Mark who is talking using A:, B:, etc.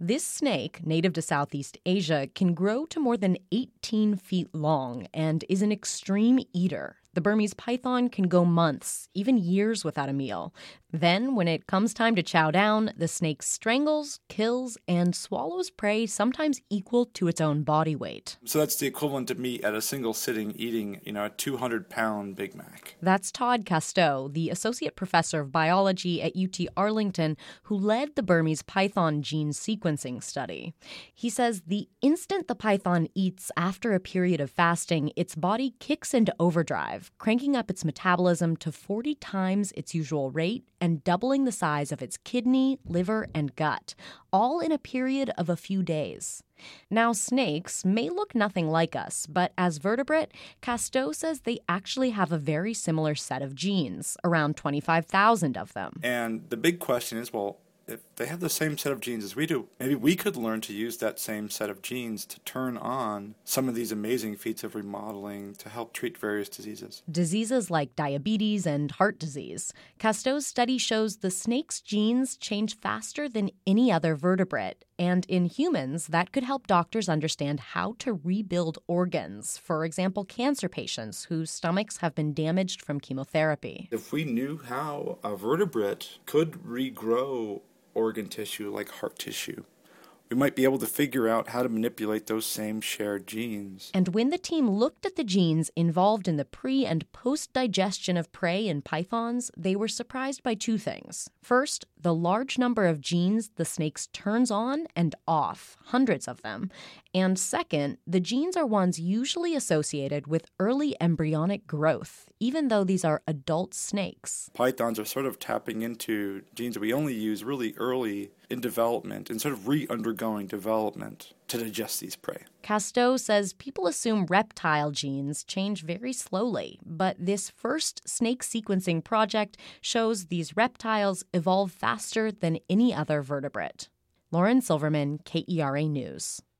A: This snake, native to Southeast Asia, can grow to more than 18 feet long and is an extreme eater. The Burmese python can go months, even years without a meal. Then, when it comes time to chow down, the snake strangles, kills, and swallows prey sometimes equal to its own body weight.
B: So that's the equivalent of me at a single sitting eating, a 200-pound Big Mac.
A: That's Todd Casteau, the associate professor of biology at UT Arlington, who led the Burmese python gene sequencing study. He says the instant the python eats after a period of fasting, its body kicks into overdrive, cranking up its metabolism to 40 times its usual rate and doubling the size of its kidney, liver, and gut, all in a period of a few days. Now, snakes may look nothing like us, but as vertebrate, Casteau says they actually have a very similar set of genes, around 25,000 of them.
B: And the big question is, well, if they have the same set of genes as we do, maybe we could learn to use that same set of genes to turn on some of these amazing feats of remodeling to help treat various diseases.
A: Diseases like diabetes and heart disease. Casteau's study shows the snake's genes change faster than any other vertebrate. And in humans, that could help doctors understand how to rebuild organs. For example, cancer patients whose stomachs have been damaged from chemotherapy.
B: If we knew how a vertebrate could regrow organ tissue like heart tissue, we might be able to figure out how to manipulate those same shared genes.
A: And when the team looked at the genes involved in the pre- and post-digestion of prey in pythons, they were surprised by two things. First, the large number of genes the snakes turns on and off, hundreds of them. And second, the genes are ones usually associated with early embryonic growth, even though these are adult snakes.
B: Pythons are sort of tapping into genes that we only use really early in development and sort of re-undergoing development to digest these prey.
A: Casteau says people assume reptile genes change very slowly, but this first snake sequencing project shows these reptiles evolve faster than any other vertebrate. Lauren Silverman, KERA News.